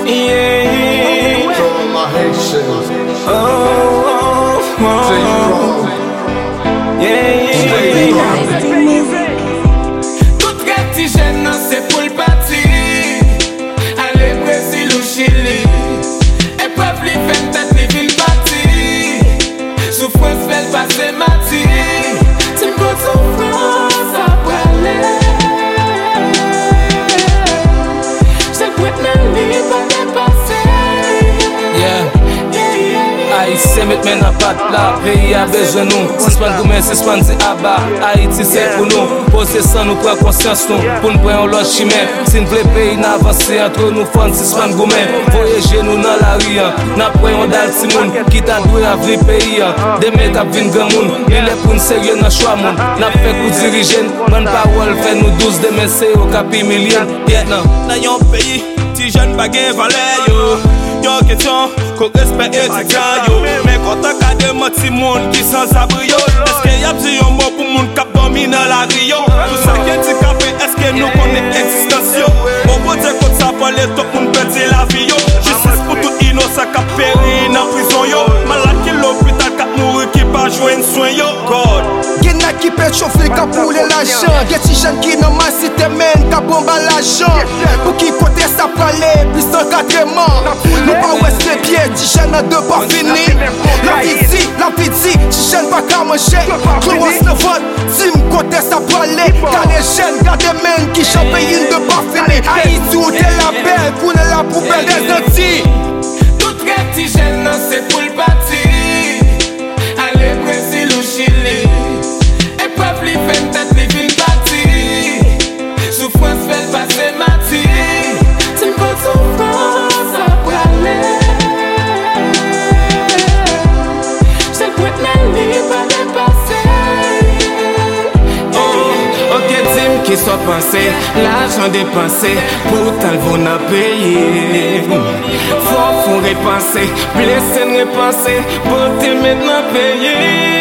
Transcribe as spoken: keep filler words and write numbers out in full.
Yeah. To all my Haitians. Oh, oh, Stay oh. strong. Yeah, Stay yeah. strong. Tout gati jen nan se pou l'pati. Ale Brésil ou Chili. Epov li fen tet li vin pati. Soufrans fel pase mati. Ti mko soufrans apre ale. J'te kwet men li pa depase. Yeah. Haïtien met men a pat la, pays a besoin nous. Sispan goumen, sispan di aba, Haïti c'est pour nous. Pose sans nous prendre conscience nous, pour nous prendre l'autre chemin. Si nous voulons pays n'avancer entre nous fans sispan goumen. Voyager nous dans la rue, n'a pris dal ti moun, qui t'a doué à vrai pays. Des mecs à vin grand moun, il est pour nous sérieux dans choix moun. N'a fait pour diriger, bonne parole fait nous douze demain c'est au capi million. Yeah, non. Dans yon pays, ti jeune pa gen valeur yo. Yon question, qu'on respecte étudiant yo. Mais quand on a des petits moun qui sans abri yo, est-ce qu'il y a dit yon mot pour moun kap domine la rio? Tout ça qui est handicapé, est-ce que nous connaît existence yo? Bon bon dire qu'on ça parle tout moun perdre la vie yo. Justice pour tout innocent kap péri dans prison yo. Malade qui l'hôpital kap mourir qui pas joindre soin yo. God. Gen a qui peut chauffer ka poule l'argent. Gen ti jen qui nan ma cité men ka bomba l'argent. Pour qui côté ça pralé plus d'encadrement. Nous pas ouest les pieds, ti jen a deux pas fini. La vie dit, la vie dit, ti jen pas qu'à manger. Clouas le vote, si m'kote ça pralé. Car les jeunes gardent men qui chopent une de pas fini. Haïti ou t'es la belle, qu'on est la poubelle des Antilles. Tout gati jen nan se pou l'pati. Ale Brésil ou Chili. Epov li fen tet li vin pati. Soufrans fel pase mati. Ti mko soufrans apre ale. J'te kwet men li pa depase. Oh, ok dim ki so panse. L'argent dépensé pour tal vous n'a payé. Faut faut repenser, blessé ne repenser, pour te maintenant payer.